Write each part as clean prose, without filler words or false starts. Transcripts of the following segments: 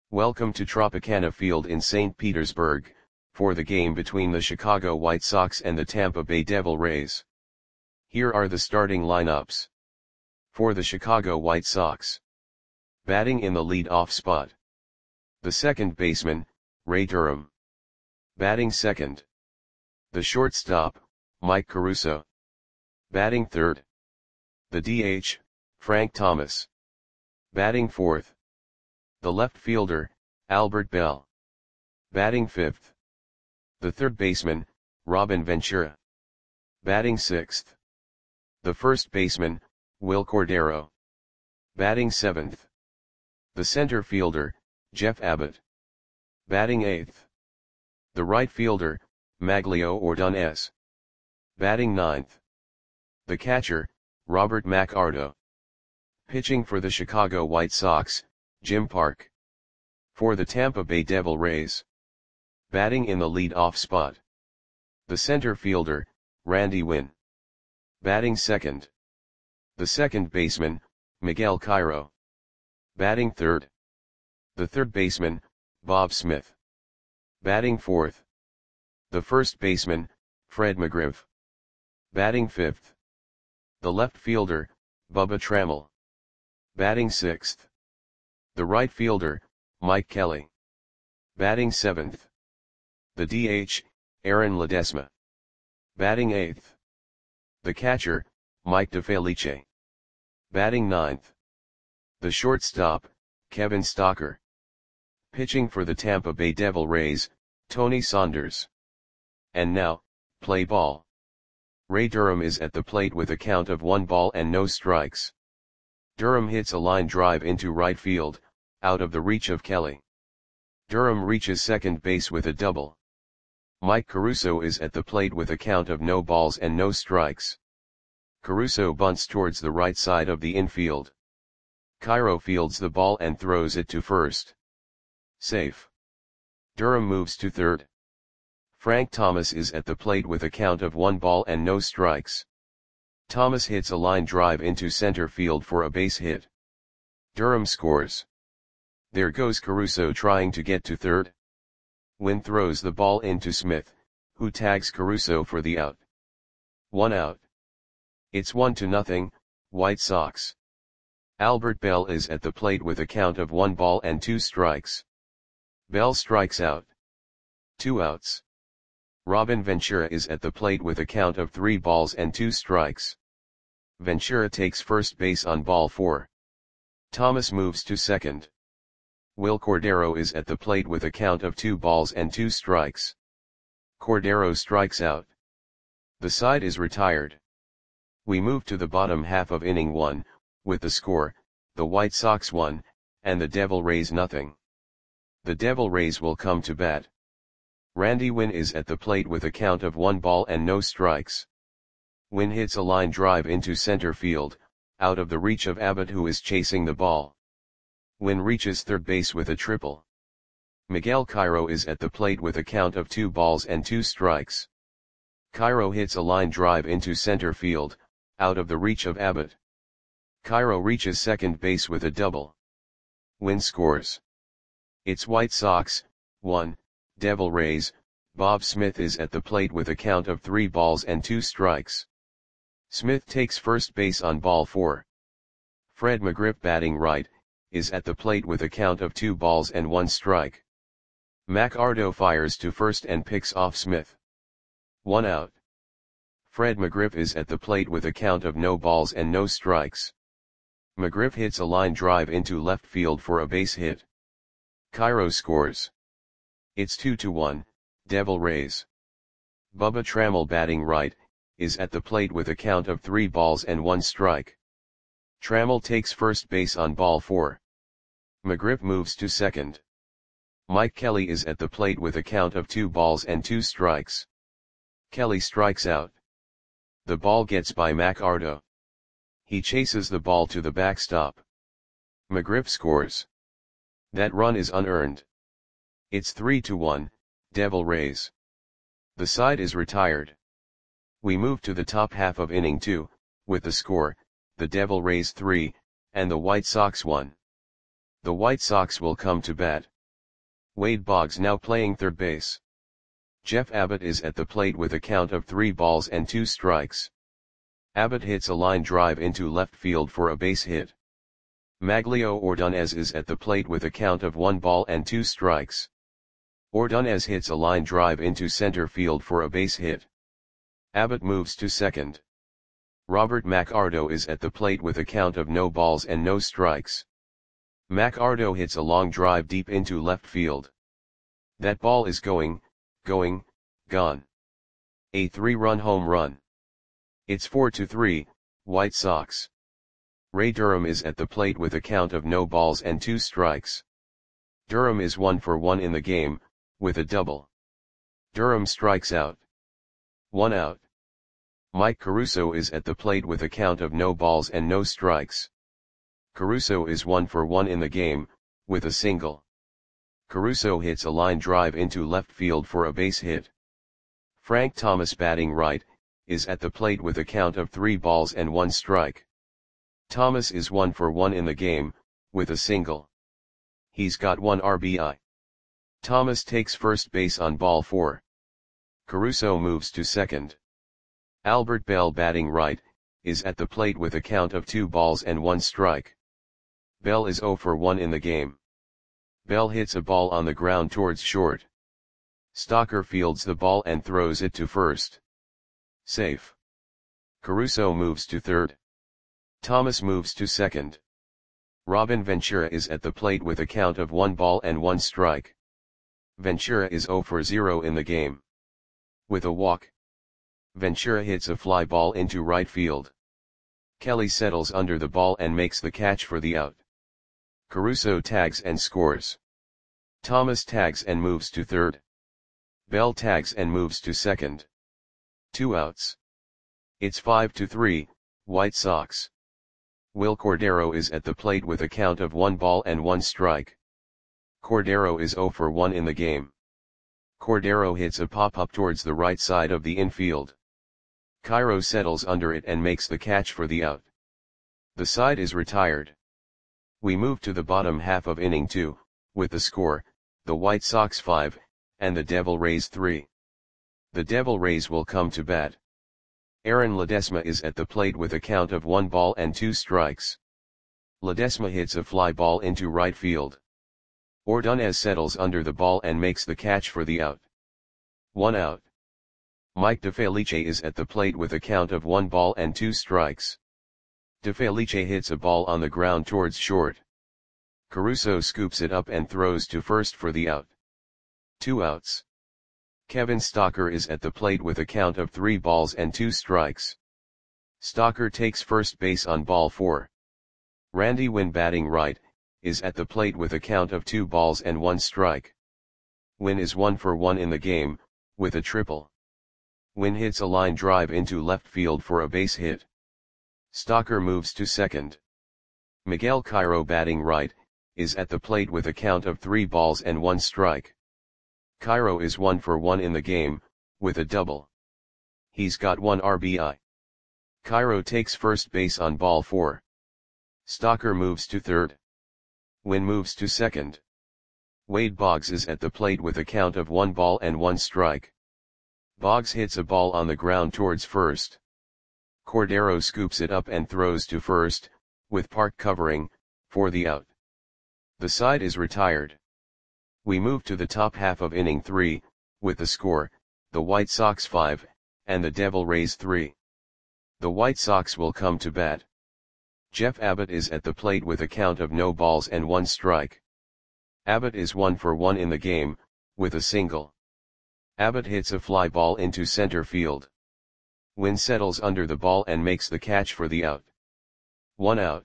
Welcome to Tropicana Field in St. Petersburg, for the game between the Chicago White Sox and the Tampa Bay Devil Rays. Here are the starting lineups. For the Chicago White Sox. Batting in the lead-off spot. The second baseman, Ray Durham. Batting second. The shortstop, Mike Caruso. Batting third. The DH, Frank Thomas. Batting fourth. The left fielder, Albert Belle. Batting fifth. The third baseman, Robin Ventura. Batting sixth. The first baseman, Wil Cordero. Batting seventh. The center fielder, Jeff Abbott. Batting eighth. The right fielder, Maglio Ordonez. Batting ninth. The catcher, Robert McArdo. Pitching for the Chicago White Sox, Jim Park. For the Tampa Bay Devil Rays. Batting in the lead-off spot. The center fielder, Randy Winn. Batting second. The second baseman, Miguel Cairo. Batting third. The third baseman, Bob Smith. Batting fourth. The first baseman, Fred McGriff. Batting fifth. The left fielder, Bubba Trammell. Batting sixth. The right fielder, Mike Kelly. Batting seventh. The DH, Aaron Ledesma. Batting eighth. The catcher, Mike DeFelice. Batting ninth. The shortstop, Kevin Stocker. Pitching for the Tampa Bay Devil Rays, Tony Saunders. And now, play ball. Ray Durham is at the plate with a count of 1 ball and no strikes. Durham hits a line drive into right field, out of the reach of Kelly. Durham reaches second base with a double. Mike Caruso is at the plate with a count of no balls and no strikes. Caruso bunts towards the right side of the infield. Cairo fields the ball and throws it to first. Safe. Durham moves to third. Frank Thomas is at the plate with a count of 1 ball and no strikes. Thomas hits a line drive into center field for a base hit. Durham scores. There goes Caruso trying to get to third. Winn throws the ball into Smith, who tags Caruso for the out. 1 out. It's 1-0, White Sox. Albert Belle is at the plate with a count of 1 ball and 2 strikes. Belle strikes out. 2 outs. Robin Ventura is at the plate with a count of 3 balls and 2 strikes. Ventura takes first base on ball 4. Thomas moves to second. Wil Cordero is at the plate with a count of 2 balls and 2 strikes. Cordero strikes out. The side is retired. We move to the bottom half of inning 1, with the score, the White Sox 1, and the Devil Rays 0. The Devil Rays will come to bat. Randy Winn is at the plate with a count of 1 ball and no strikes. Winn hits a line drive into center field, out of the reach of Abbott, who is chasing the ball. Winn reaches third base with a triple. Miguel Cairo is at the plate with a count of 2 balls and 2 strikes. Cairo hits a line drive into center field, out of the reach of Abbott. Cairo reaches second base with a double. Winn scores. It's White Sox 1, Devil Rays. Bob Smith is at the plate with a count of 3 balls and 2 strikes. Smith takes first base on ball 4. Fred McGriff, batting right, is at the plate with a count of 2 balls and 1 strike. McArdo fires to first and picks off Smith. 1 out. Fred McGriff is at the plate with a count of no balls and no strikes. McGriff hits a line drive into left field for a base hit. Cairo scores. It's 2-1, Devil Rays. Bubba Trammell, batting right, is at the plate with a count of 3 balls and 1 strike. Trammell takes first base on ball 4. McGriff moves to second. Mike Kelly is at the plate with a count of 2 balls and 2 strikes. Kelly strikes out. The ball gets by McArdo. He chases the ball to the backstop. McGriff scores. That run is unearned. It's 3-1, Devil Rays. The side is retired. We move to the top half of inning 2, with the score, the Devil Rays 3, and the White Sox 1. The White Sox will come to bat. Wade Boggs now playing third base. Jeff Abbott is at the plate with a count of 3 balls and 2 strikes. Abbott hits a line drive into left field for a base hit. Maglio Ordonez is at the plate with a count of 1 ball and 2 strikes. Ordonez hits a line drive into center field for a base hit. Abbott moves to second. Robert McArdo is at the plate with a count of no balls and no strikes. McArdo hits a long drive deep into left field. That ball is gone. A 3-run home run. It's 4-3, White Sox. Ray Durham is at the plate with a count of no balls and 2 strikes. Durham is 1 for 1 in the game, with a double. Durham strikes out. 1 out. Mike Caruso is at the plate with a count of no balls and no strikes. Caruso is 1 for 1 in the game, with a single. Caruso hits a line drive into left field for a base hit. Frank Thomas batting right, is at the plate with a count of 3 balls and 1 strike. Thomas is 1 for 1 in the game, with a single. He's got 1 RBI. Thomas takes first base on ball 4. Caruso moves to second. Albert Bell batting right, is at the plate with a count of 2 balls and 1 strike. Bell is 0 for 1 in the game. Bell hits a ball on the ground towards short. Stalker fields the ball and throws it to first. Safe. Caruso moves to third. Thomas moves to second. Robin Ventura is at the plate with a count of 1 ball and 1 strike. Ventura is 0 for 0 in the game. With a walk, Ventura hits a fly ball into right field. Kelly settles under the ball and makes the catch for the out. Caruso tags and scores. Thomas tags and moves to third. Bell tags and moves to second. 2 outs. It's 5-3, White Sox. Will Cordero is at the plate with a count of 1 ball and 1 strike. Cordero is 0 for 1 in the game. Cordero hits a pop-up towards the right side of the infield. Cairo settles under it and makes the catch for the out. The side is retired. We move to the bottom half of inning 2, with the score, the White Sox 5, and the Devil Rays 3. The Devil Rays will come to bat. Aaron Ledesma is at the plate with a count of 1 ball and 2 strikes. Ledesma hits a fly ball into right field. Ordonez settles under the ball and makes the catch for the out. 1 out. Mike DeFelice is at the plate with a count of 1 ball and 2 strikes. DeFelice hits a ball on the ground towards short. Caruso scoops it up and throws to first for the out. 2 outs. Kevin Stalker is at the plate with a count of 3 balls and 2 strikes. Stalker takes first base on ball 4. Randy Winn batting right, is at the plate with a count of 2 balls and 1 strike. Winn is 1 for 1 in the game, with a triple. Winn hits a line drive into left field for a base hit. Stalker moves to second. Miguel Cairo batting right, is at the plate with a count of 3 balls and 1 strike. Cairo is 1 for 1 in the game, with a double. He's got 1 RBI. Cairo takes first base on ball 4. Stalker moves to third. Winn moves to second. Wade Boggs is at the plate with a count of 1 ball and 1 strike. Boggs hits a ball on the ground towards first. Cordero scoops it up and throws to first, with Park covering, for the out. The side is retired. We move to the top half of inning 3, with the score, the White Sox 5, and the Devil Rays 3. The White Sox will come to bat. Jeff Abbott is at the plate with a count of no balls and 1 strike. Abbott is 1 for 1 in the game, with a single. Abbott hits a fly ball into center field. Winn settles under the ball and makes the catch for the out. 1 out.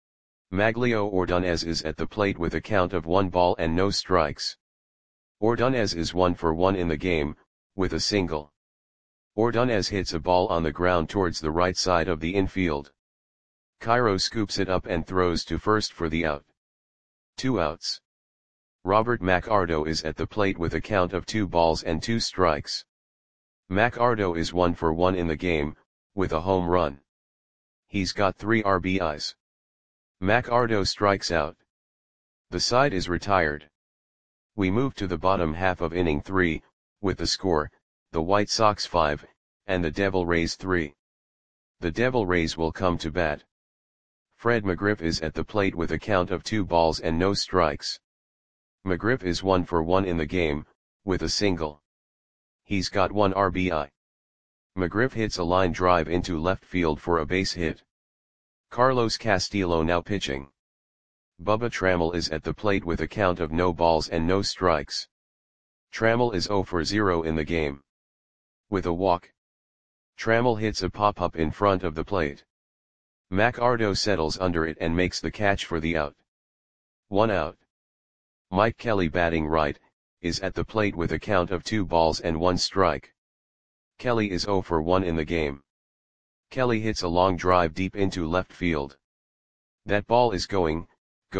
Maglio Ordonez is at the plate with a count of 1 ball and no strikes. Ordonez is 1 for 1 in the game, with a single. Ordonez hits a ball on the ground towards the right side of the infield. Cairo scoops it up and throws to first for the out. 2 outs. Robert McArdo is at the plate with a count of 2 balls and 2 strikes. McArdo is 1 for 1 in the game, with a home run. He's got 3 RBIs. McArdo strikes out. The side is retired. We move to the bottom half of inning 3, with the score, the White Sox 5, and the Devil Rays 3. The Devil Rays will come to bat. Fred McGriff is at the plate with a count of 2 balls and no strikes. McGriff is 1 for 1 in the game, with a single. He's got 1 RBI. McGriff hits a line drive into left field for a base hit. Carlos Castillo now pitching. Bubba Trammell is at the plate with a count of no balls and no strikes. Trammell is 0 for 0 in the game. With a walk. Trammell hits a pop-up in front of the plate. McArdo settles under it and makes the catch for the out. 1 out. Mike Kelly, batting right, is at the plate with a count of 2 balls and 1 strike. Kelly is 0 for 1 in the game. Kelly hits a long drive deep into left field. That ball is gone.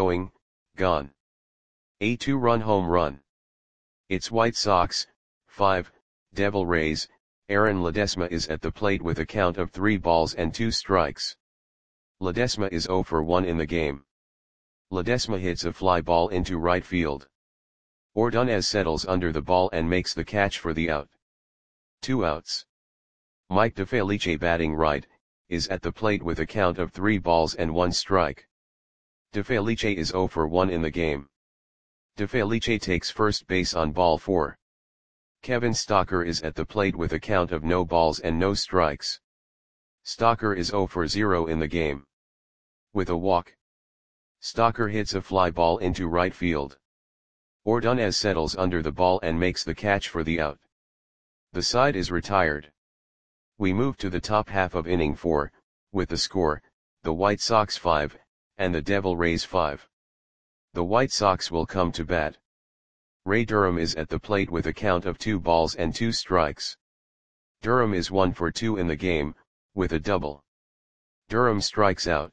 A 2-run home run. It's White Sox, 5, Devil Rays. Aaron Ledesma is at the plate with a count of 3 balls and 2 strikes. Ledesma is 0 for 1 in the game. Ledesma hits a fly ball into right field. Ordonez settles under the ball and makes the catch for the out. 2 outs. Mike DeFelice, batting right, is at the plate with a count of 3 balls and 1 strike. DeFelice is 0 for 1 in the game. DeFelice takes first base on ball 4. Kevin Stocker is at the plate with a count of no balls and no strikes. Stocker is 0 for 0 in the game. With a walk. Stocker hits a fly ball into right field. Ordonez settles under the ball and makes the catch for the out. The side is retired. We move to the top half of inning 4, with the score, the White Sox 5, and the Devil Rays 5. The White Sox will come to bat. Ray Durham is at the plate with a count of 2 balls and 2 strikes. Durham is 1 for 2 in the game, with a double. Durham strikes out.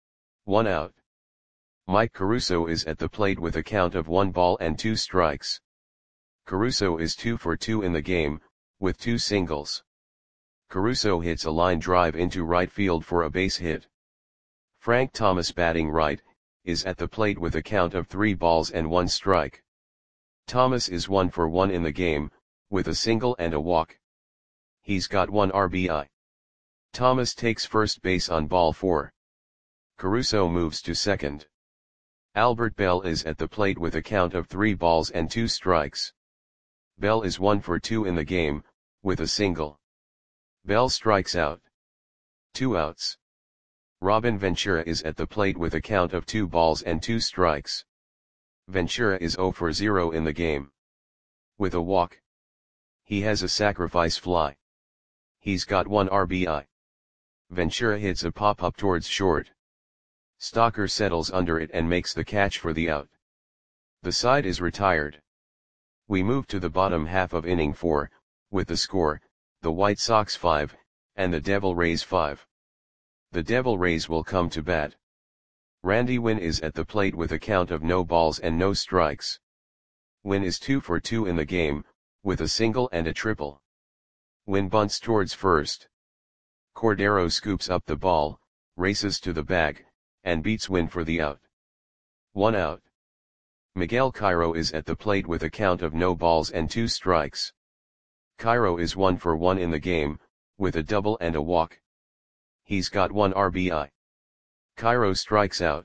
1 out. Mike Caruso is at the plate with a count of 1 ball and 2 strikes. Caruso is 2 for 2 in the game, with 2 singles. Caruso hits a line drive into right field for a base hit. Frank Thomas, batting right, is at the plate with a count of 3 balls and 1 strike. Thomas is 1 for 1 in the game, with a single and a walk. He's got 1 RBI. Thomas takes first base on ball 4. Caruso moves to second. Albert Bell is at the plate with a count of 3 balls and 2 strikes. Bell is 1 for 2 in the game, with a single. Bell strikes out. 2 outs. Robin Ventura is at the plate with a count of 2 balls and 2 strikes. Ventura is 0 for 0 in the game. With a walk. He has a sacrifice fly. He's got 1 RBI. Ventura hits a pop-up towards short. Stocker settles under it and makes the catch for the out. The side is retired. We move to the bottom half of inning 4, with the score, the White Sox 5, and the Devil Rays 5. The Devil Rays will come to bat. Randy Winn is at the plate with a count of no balls and no strikes. Winn is 2 for 2 in the game, with a single and a triple. Winn bunts towards first. Cordero scoops up the ball, races to the bag, and beats Winn for the out. 1 out. Miguel Cairo is at the plate with a count of no balls and 2 strikes. Cairo is 1 for 1 in the game, with a double and a walk. He's got 1 RBI. Cairo strikes out.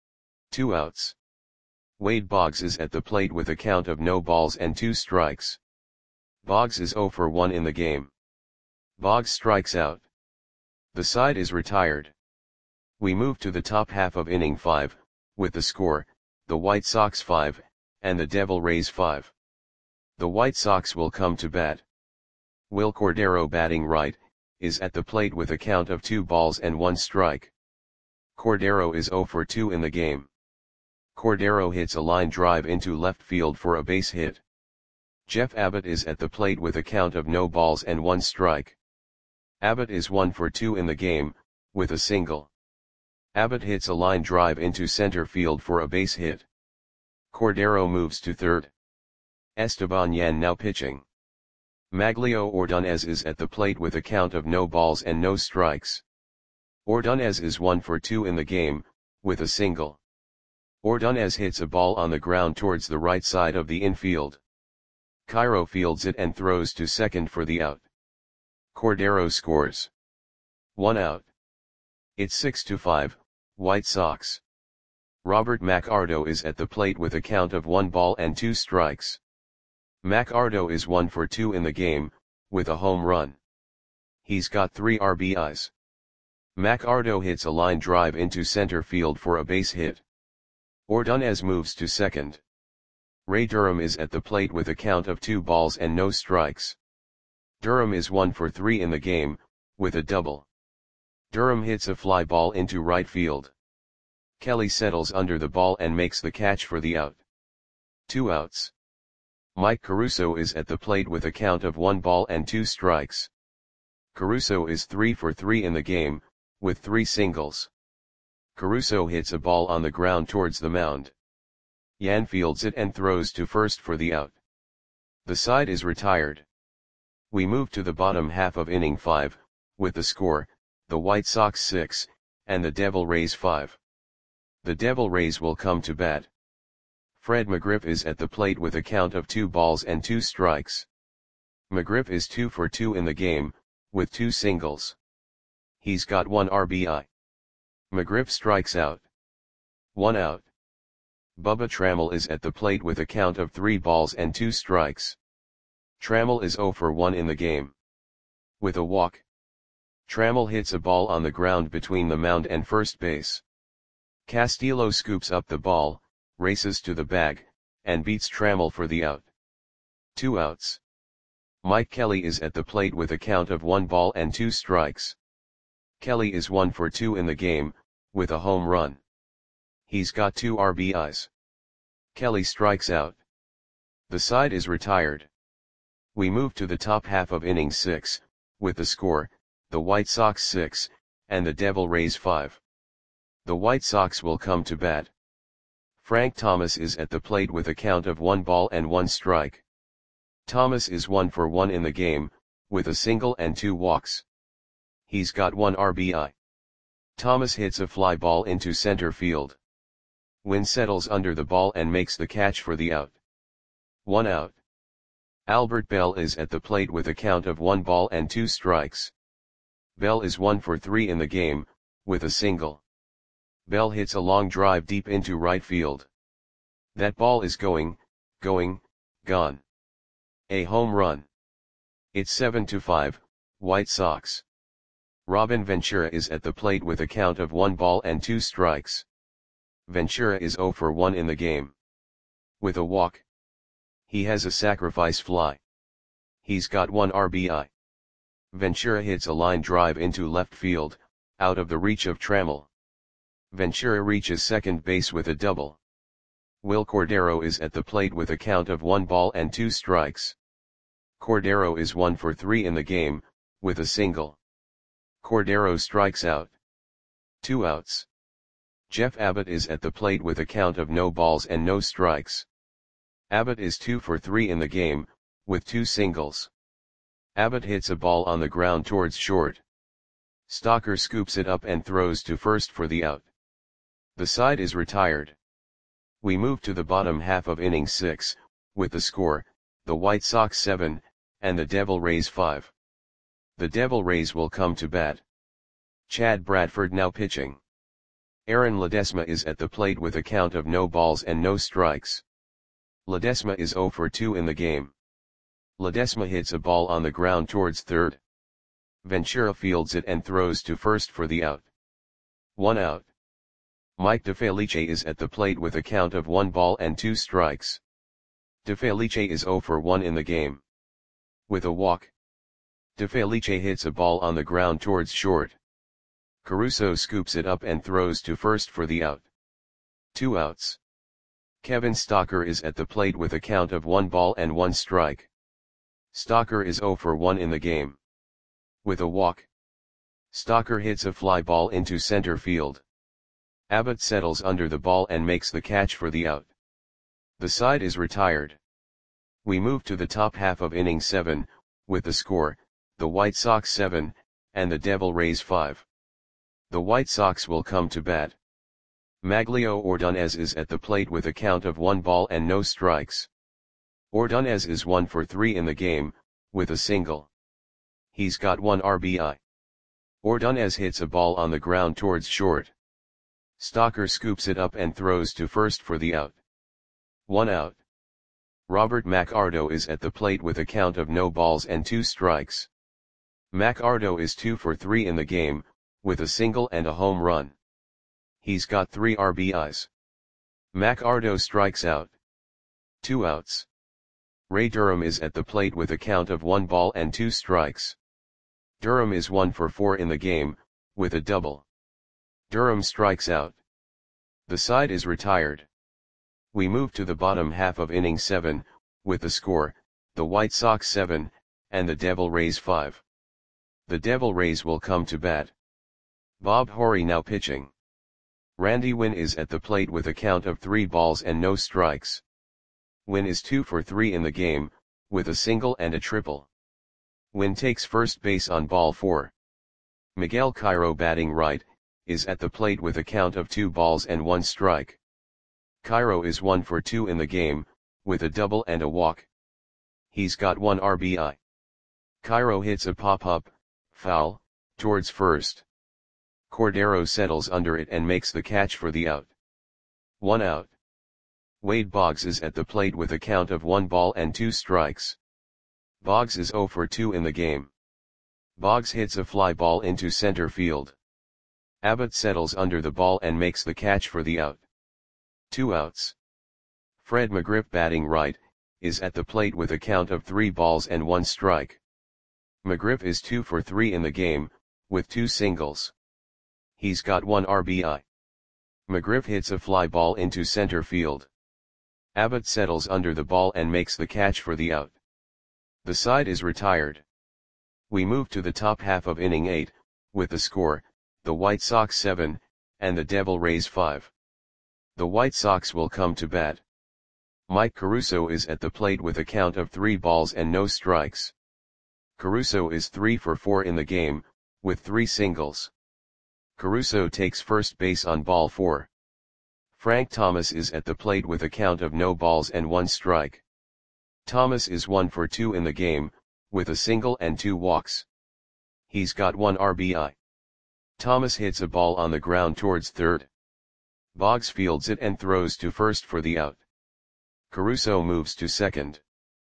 2 outs. Wade Boggs is at the plate with a count of no balls and 2 strikes. Boggs is 0 for 1 in the game. Boggs strikes out. The side is retired. We move to the top half of inning 5, with the score, the White Sox 5, and the Devil Rays 5. The White Sox will come to bat. Will Cordero, batting right, is at the plate with a count of 2 balls and 1 strike. Cordero is 0 for 2 in the game. Cordero hits a line drive into left field for a base hit. Jeff Abbott is at the plate with a count of no balls and 1 strike. Abbott is 1 for 2 in the game, with a single. Abbott hits a line drive into center field for a base hit. Cordero moves to third. Esteban Yan now pitching. Maglio Ordonez is at the plate with a count of no balls and no strikes. Ordonez is 1 for 2 in the game, with a single. Ordonez hits a ball on the ground towards the right side of the infield. Cairo fields it and throws to second for the out. Cordero scores. 1 out. It's 6-5, White Sox. Robert McArdo is at the plate with a count of 1 ball and 2 strikes. McArdo is 1 for 2 in the game, with a home run. He's got 3 RBIs. McArdo hits a line drive into center field for a base hit. Ordonez moves to second. Ray Durham is at the plate with a count of 2 balls and no strikes. Durham is 1 for 3 in the game, with a double. Durham hits a fly ball into right field. Kelly settles under the ball and makes the catch for the out. 2 outs. Mike Caruso is at the plate with a count of 1 ball and 2 strikes. Caruso is 3 for 3 in the game, with 3 singles. Caruso hits a ball on the ground towards the mound. Yan fields it and throws to first for the out. The side is retired. We move to the bottom half of inning 5, with the score, the White Sox 6, and the Devil Rays 5. The Devil Rays will come to bat. Fred McGriff is at the plate with a count of 2 balls and 2 strikes. McGriff is 2 for 2 in the game, with 2 singles. He's got 1 RBI. McGriff strikes out. 1 out. Bubba Trammell is at the plate with a count of 3 balls and 2 strikes. Trammell is 0 for 1 in the game. With a walk. Trammell hits a ball on the ground between the mound and first base. Castillo scoops up the ball, races to the bag, and beats Trammell for the out. 2 outs. Mike Kelly is at the plate with a count of 1 ball and 2 strikes. Kelly is 1 for 2 in the game, with a home run. He's got 2 RBIs. Kelly strikes out. The side is retired. We move to the top half of inning 6, with the score, the White Sox 6, and the Devil Rays 5. The White Sox will come to bat. Frank Thomas is at the plate with a count of 1 ball and 1 strike. Thomas is 1 for 1 in the game, with a single and 2 walks. He's got 1 RBI. Thomas hits a fly ball into center field. Wynn settles under the ball and makes the catch for the out. 1 out. Albert Bell is at the plate with a count of 1 ball and 2 strikes. Bell is 1 for 3 in the game, with a single. Bell hits a long drive deep into right field. That ball is gone. A home run. It's 7-5, White Sox. Robin Ventura is at the plate with a count of 1 ball and 2 strikes. Ventura is 0 for 1 in the game. With a walk. He has a sacrifice fly. He's got 1 RBI. Ventura hits a line drive into left field, out of the reach of Trammell. Ventura reaches second base with a double. Will Cordero is at the plate with a count of 1 ball and 2 strikes. Cordero is 1 for 3 in the game, with a single. Cordero strikes out. 2 outs. Jeff Abbott is at the plate with a count of no balls and no strikes. Abbott is 2 for 3 in the game, with 2 singles. Abbott hits a ball on the ground towards short. Stocker scoops it up and throws to first for the out. The side is retired. We move to the bottom half of inning 6, with the score, the White Sox 7, and the Devil Rays 5. The Devil Rays will come to bat. Chad Bradford now pitching. Aaron Ledesma is at the plate with a count of no balls and no strikes. Ledesma is 0 for 2 in the game. Ledesma hits a ball on the ground towards third. Ventura fields it and throws to first for the out. 1 out. Mike DeFelice is at the plate with a count of 1 ball and 2 strikes. DeFelice is 0 for 1 in the game. With a walk. DeFelice hits a ball on the ground towards short. Caruso scoops it up and throws to first for the out. 2 outs. Kevin Stocker is at the plate with a count of 1 ball and 1 strike. Stocker is 0 for 1 in the game. With a walk. Stocker hits a fly ball into center field. Abbott settles under the ball and makes the catch for the out. The side is retired. We move to the top half of inning 7, with the score, the White Sox 7, and the Devil Rays 5. The White Sox will come to bat. Maglio Ordonez is at the plate with a count of 1 ball and no strikes. Ordonez is 1 for 3 in the game, with a single. He's got 1 RBI. Ordonez hits a ball on the ground towards short. Stocker scoops it up and throws to first for the out. 1 out. Robert McArdo is at the plate with a count of no balls and 2 strikes. McArdo is 2 for 3 in the game, with a single and a home run. He's got 3 RBIs. McArdo strikes out. 2 outs. Ray Durham is at the plate with a count of 1 ball and 2 strikes. Durham is 1 for 4 in the game, with a double. Durham strikes out. The side is retired. We move to the bottom half of inning 7, with the score, the White Sox 7, and the Devil Rays 5. The Devil Rays will come to bat. Bob Horry now pitching. Randy Winn is at the plate with a count of 3 balls and no strikes. Winn is 2 for 3 in the game, with a single and a triple. Winn takes first base on ball 4. Miguel Cairo batting right, is at the plate with a count of 2 balls and 1 strike. Cairo is 1 for 2 in the game, with a double and a walk. He's got 1 RBI. Cairo hits a pop-up, foul, towards first. Cordero settles under it and makes the catch for the out. 1 out. Wade Boggs is at the plate with a count of 1 ball and 2 strikes. Boggs is 0 for 2 in the game. Boggs hits a fly ball into center field. Abbott settles under the ball and makes the catch for the out. 2 outs. Fred McGriff batting right, is at the plate with a count of 3 balls and 1 strike. McGriff is 2 for 3 in the game, with 2 singles. He's got 1 RBI. McGriff hits a fly ball into center field. Abbott settles under the ball and makes the catch for the out. The side is retired. We move to the top half of inning 8, with the score, the White Sox 7, and the Devil Rays 5. The White Sox will come to bat. Mike Caruso is at the plate with a count of 3 balls and no strikes. Caruso is 3 for 4 in the game, with 3 singles. Caruso takes first base on ball 4. Frank Thomas is at the plate with a count of no balls and 1 strike. Thomas is 1 for 2 in the game, with a single and 2 walks. He's got 1 RBI. Thomas hits a ball on the ground towards third. Boggs fields it and throws to first for the out. Caruso moves to second.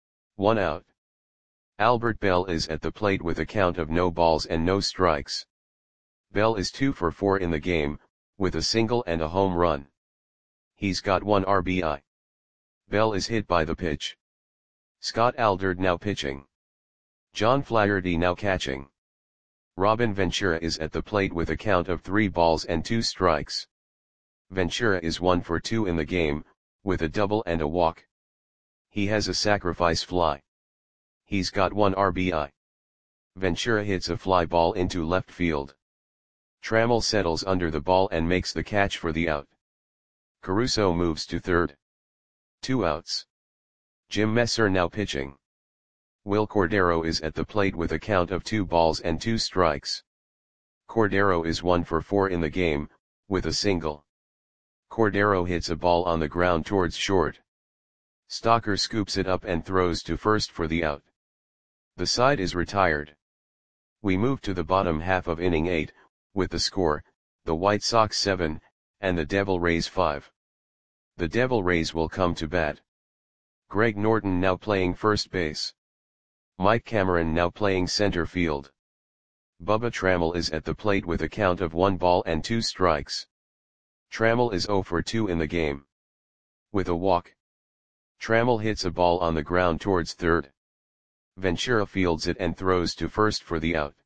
1 out. Albert Bell is at the plate with a count of no balls and no strikes. Bell is 2 for 4 in the game, with a single and a home run. He's got 1 RBI. Bell is hit by the pitch. Scott Aldred now pitching. John Flaherty now catching. Robin Ventura is at the plate with a count of 3 balls and 2 strikes. Ventura is 1 for 2 in the game, with a double and a walk. He has a sacrifice fly. He's got 1 RBI. Ventura hits a fly ball into left field. Trammell settles under the ball and makes the catch for the out. Caruso moves to third. 2 outs. Jim Messer now pitching. Will Cordero is at the plate with a count of 2 balls and 2 strikes. Cordero is 1 for 4 in the game, with a single. Cordero hits a ball on the ground towards short. Stocker scoops it up and throws to first for the out. The side is retired. We move to the bottom half of inning 8, with the score, the White Sox 7, and the Devil Rays 5. The Devil Rays will come to bat. Greg Norton now playing first base. Mike Cameron now playing center field. Bubba Trammell is at the plate with a count of 1 ball and 2 strikes. Trammell is 0 for 2 in the game. With a walk. Trammell hits a ball on the ground towards third. Ventura fields it and throws to first for the out.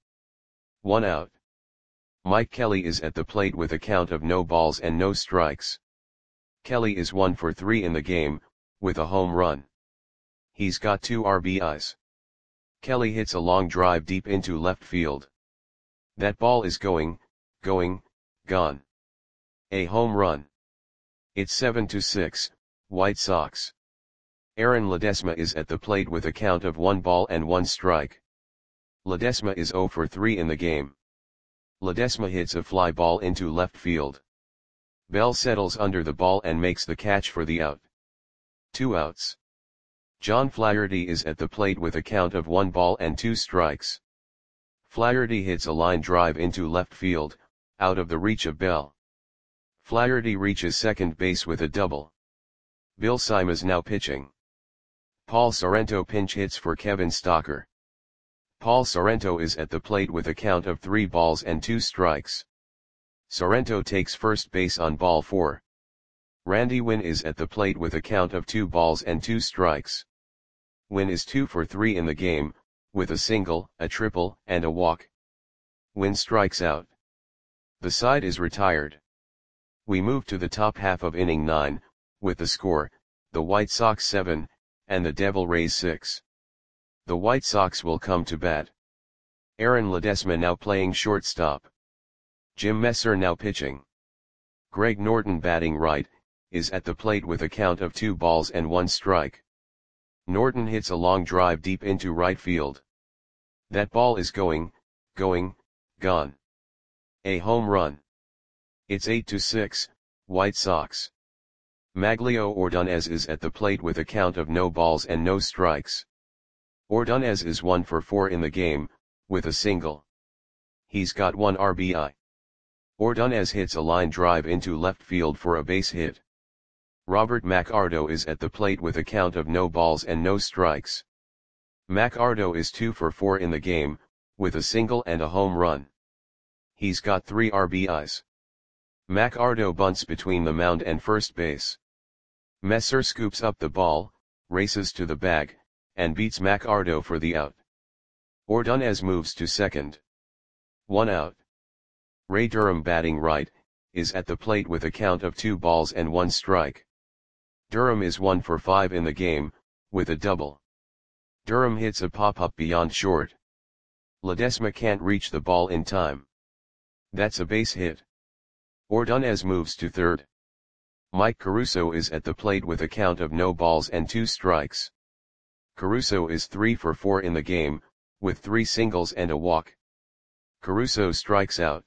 1 out. Mike Kelly is at the plate with a count of no balls and no strikes. Kelly is 1 for 3 in the game, with a home run. He's got 2 RBIs. Kelly hits a long drive deep into left field. That ball is going, gone. A home run. It's 7-6, White Sox. Aaron Ledesma is at the plate with a count of 1 ball and 1 strike. Ledesma is 0 for 3 in the game. Ledesma hits a fly ball into left field. Bell settles under the ball and makes the catch for the out. 2 outs. John Flaherty is at the plate with a count of 1 ball and 2 strikes. Flaherty hits a line drive into left field, out of the reach of Bell. Flaherty reaches second base with a double. Bill Simas now pitching. Paul Sorrento pinch hits for Kevin Stocker. Paul Sorrento is at the plate with a count of 3 balls and 2 strikes. Sorrento takes first base on ball 4. Randy Winn is at the plate with a count of 2 balls and 2 strikes. Winn is 2 for 3 in the game, with a single, a triple, and a walk. Winn strikes out. The side is retired. We move to the top half of inning 9, with the score, the White Sox 7, and the Devil Rays 6. The White Sox will come to bat. Aaron Ledesma now playing shortstop. Jim Messer now pitching. Greg Norton batting right, is at the plate with a count of 2 balls and 1 strike. Norton hits a long drive deep into right field. That ball is gone. A home run. It's 8-6, White Sox. Maglio Ordonez is at the plate with a count of no balls and no strikes. Ordonez is 1 for 4 in the game, with a single. He's got 1 RBI. Ordonez hits a line drive into left field for a base hit. Robert McArdo is at the plate with a count of no balls and no strikes. McArdo is 2 for 4 in the game, with a single and a home run. He's got 3 RBIs. McArdo bunts between the mound and first base. Messer scoops up the ball, races to the bag, and beats McArdo for the out. Ordonez moves to second. 1 out. Ray Durham batting right, is at the plate with a count of 2 balls and 1 strike. Durham is 1 for 5 in the game, with a double. Durham hits a pop-up beyond short. Ledesma can't reach the ball in time. That's a base hit. Ordonez moves to third. Mike Caruso is at the plate with a count of no balls and 2 strikes. Caruso is 3 for 4 in the game, with 3 singles and a walk. Caruso strikes out.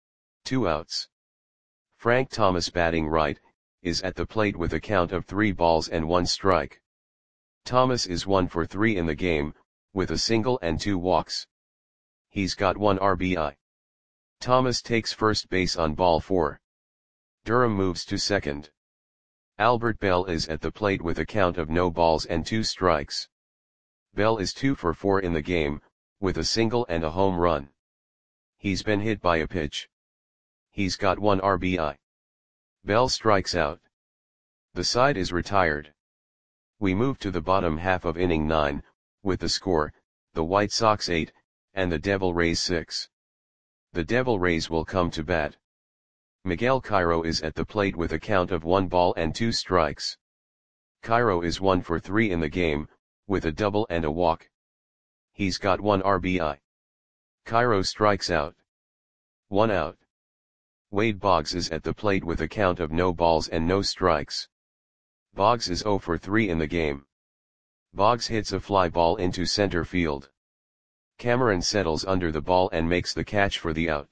2 outs. Frank Thomas batting right, is at the plate with a count of 3 balls and 1 strike. Thomas is 1 for 3 in the game, with a single and 2 walks. He's got 1 RBI. Thomas takes first base on ball 4. Durham moves to second. Albert Bell is at the plate with a count of no balls and 2 strikes. Bell is 2 for 4 in the game, with a single and a home run. He's been hit by a pitch. He's got 1 RBI. Bell strikes out. The side is retired. We move to the bottom half of inning 9, with the score, the White Sox 8, and the Devil Rays 6. The Devil Rays will come to bat. Miguel Cairo is at the plate with a count of 1 ball and 2 strikes. Cairo is 1 for 3 in the game, with a double and a walk. He's got 1 RBI. Cairo strikes out. 1 out. Wade Boggs is at the plate with a count of no balls and no strikes. Boggs is 0 for 3 in the game. Boggs hits a fly ball into center field. Cameron settles under the ball and makes the catch for the out.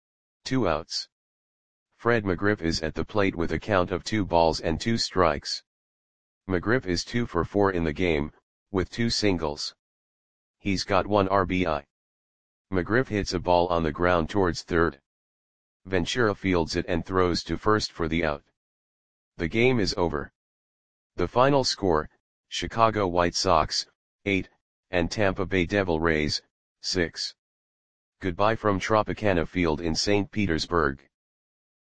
2 outs. Fred McGriff is at the plate with a count of 2 balls and 2 strikes. McGriff is 2 for 4 in the game, with 2 singles. He's got 1 RBI. McGriff hits a ball on the ground towards third. Ventura fields it and throws to first for the out. The game is over. The final score, Chicago White Sox, 8, and Tampa Bay Devil Rays, 6. Goodbye from Tropicana Field in St. Petersburg.